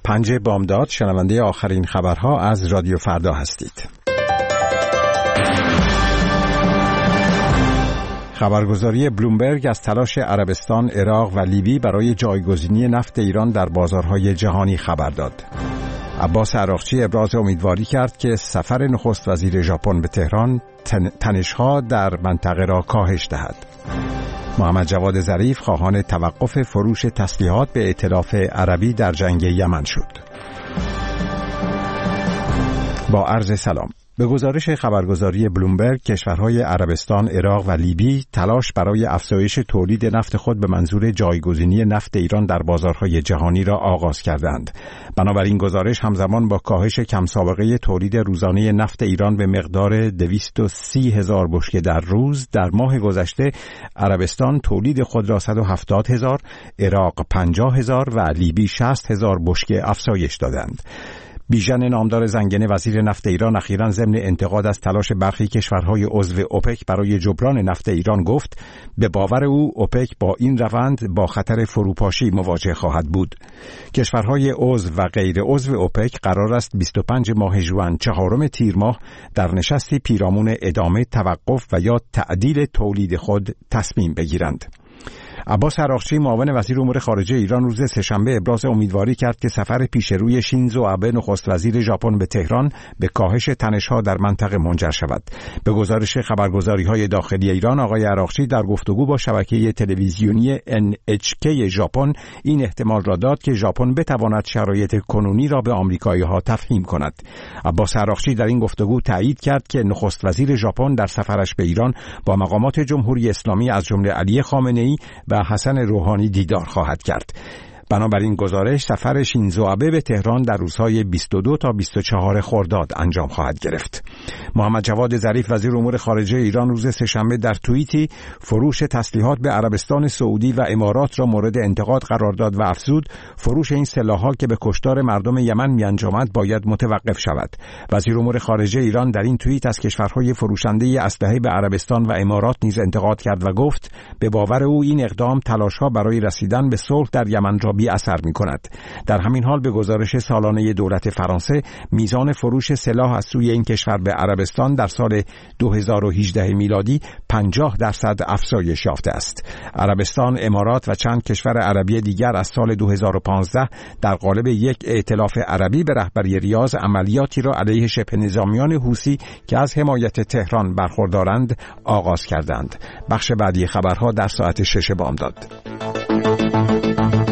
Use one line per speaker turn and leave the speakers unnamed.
5 بامداد شنونده آخرین خبرها از رادیو فردا هستید. خبرگزاری بلومبرگ از تلاش عربستان، عراق و لیبی برای جایگزینی نفت ایران در بازارهای جهانی خبر داد. عباس عراقچی ابراز امیدواری کرد که سفر نخست وزیر ژاپن به تهران تنش‌ها در منطقه را کاهش دهد. محمد جواد ظریف خواهان توقف فروش تسلیحات به ائتلاف عربی در جنگ یمن شد. با عرض سلام. به گزارش خبرگزاری بلومبرگ، کشورهای عربستان، عراق و لیبی تلاش برای افزایش تولید نفت خود به منظور جایگزینی نفت ایران در بازارهای جهانی را آغاز کردند. بنابراین گزارش همزمان با کاهش کم سابقه تولید روزانه نفت ایران به مقدار 230,000 بشکه در روز در ماه گذشته، عربستان تولید خود را 170,000، عراق 50,000 و لیبی 60,000 بشکه افزایش دادند. بیژن نامدار زنگنه وزیر نفت ایران اخیراً ضمن انتقاد از تلاش برخی کشورهای عضو اوپک برای جبران نفت ایران گفت به باور او اوپک با این روند با خطر فروپاشی مواجه خواهد بود. کشورهای عضو و غیر عضو اوپک قرار است 25 ماه ژوئن 4 تیر ماه در نشستی پیرامون ادامه، توقف و یا تعدیل تولید خود تصمیم بگیرند. عباس عراقچی معاون وزیر امور خارجه ایران روز سه‌شنبه ابراز امیدواری کرد که سفر پیشروی شینزو آبه نخست وزیر ژاپن به تهران به کاهش تنش‌ها در منطقه منجر شود. به گزارش خبرگزاری‌های داخلی ایران، آقای عراقچی در گفتگو با شبکه تلویزیونی NHK ژاپن این احتمال را داد که ژاپن بتواند شرایط کنونی را به آمریکایی‌ها تفهیم کند. عباس عراقچی در این گفتگو تایید کرد که نخست وزیر ژاپن در سفرش به ایران با مقامات جمهوری اسلامی از جمله علی خامنه‌ای و حسن روحانی دیدار خواهد کرد. بنابراین گزارش سفر شینزو آبه به تهران در روزهای 22 تا 24 خرداد انجام خواهد گرفت. محمد جواد ظریف وزیر امور خارجه ایران روز سه‌شنبه در توییتی فروش تسلیحات به عربستان سعودی و امارات را مورد انتقاد قرار داد و افزود فروش این سلاح‌ها که به کشتار مردم یمن می‌انجامد باید متوقف شود. وزیر امور خارجه ایران در این توییت از کشورهای فروشنده اسلحه به عربستان و امارات نیز انتقاد کرد و گفت به باور او این اقدام تلاش‌ها برای رسیدن به صلح در یمن را بی اثر می کند. در همین حال به گزارش سالانه دولت فرانسه، میزان فروش سلاح از سوی این کشور به عربستان در سال 2018 میلادی 50% افزایش یافته است. عربستان، امارات و چند کشور عربی دیگر از سال 2015 در قالب یک ائتلاف عربی به رهبری ریاض عملیاتی را علیه شبه نظامیان حوثی که از حمایت تهران برخوردارند آغاز کردند. بخش بعدی خبرها در ساعت 6 بامداد.